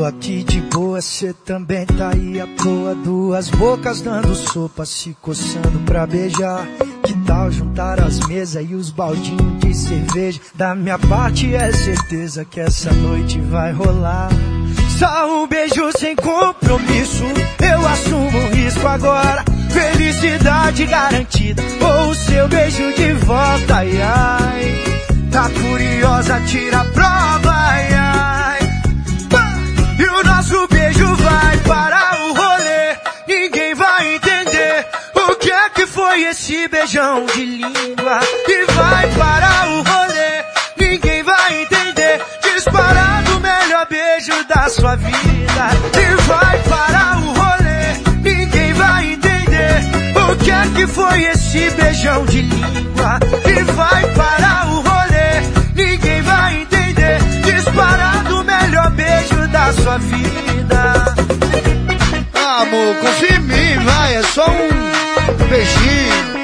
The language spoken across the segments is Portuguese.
tô aqui de boa, cê também tá aí à toa. Duas bocas dando sopa, se coçando pra beijar. Que tal juntar as mesas e os baldinhos de cerveja? Da minha parte é certeza que essa noite vai rolar. Só um beijo sem compromisso, eu assumo o risco agora. Felicidade garantida, ou o seu beijo de volta, ai ai. Tá curiosa, tira a prova, ai ai. E o nosso beijo vai parar o rolê, ninguém vai entender o que é que foi esse beijão de língua. E vai parar o rolê, ninguém vai entender. Disparado o melhor beijo da sua vida. E vai parar o rolê, ninguém vai entender o que é que foi esse beijão de língua. E vai parar o rolê, ninguém vai entender. Disparado o melhor beijo da sua vida. Ah, amor, confia em mim, vai, é só um beijinho.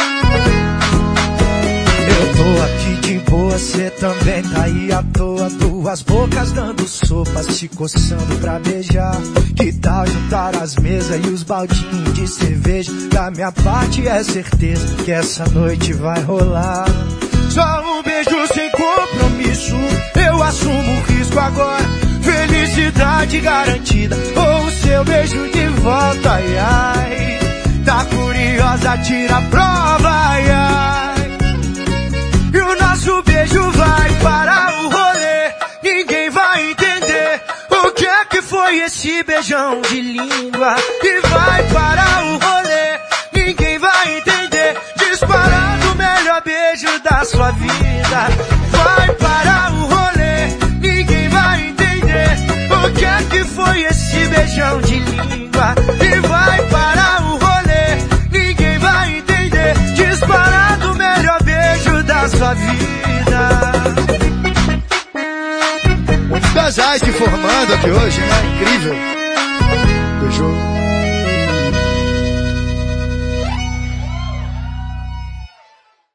Eu tô aqui de boa, cê também tá aí à toa. Duas bocas dando sopa, se coçando pra beijar. Que tal juntar as mesas e os baldinhos de cerveja? Da minha parte é certeza que essa noite vai rolar. Só um beijo sem compromisso, eu assumo o risco agora. Felicidade garantida, ou o seu beijo de volta, ai ai. Tá curiosa, tira a prova, ai ai. E o nosso beijo vai parar o rolê, ninguém vai entender o que é que foi esse beijão de língua. E vai parar o rolê, ninguém vai entender. Disparado o melhor beijo da sua vida. Vai parar o rolê, ninguém vai entender o que é que foi esse beijão de língua. E vai parar o rolê, ninguém vai entender. Disparado o melhor beijo da sua vida. Muitos casais se formando aqui hoje, né? Incrível.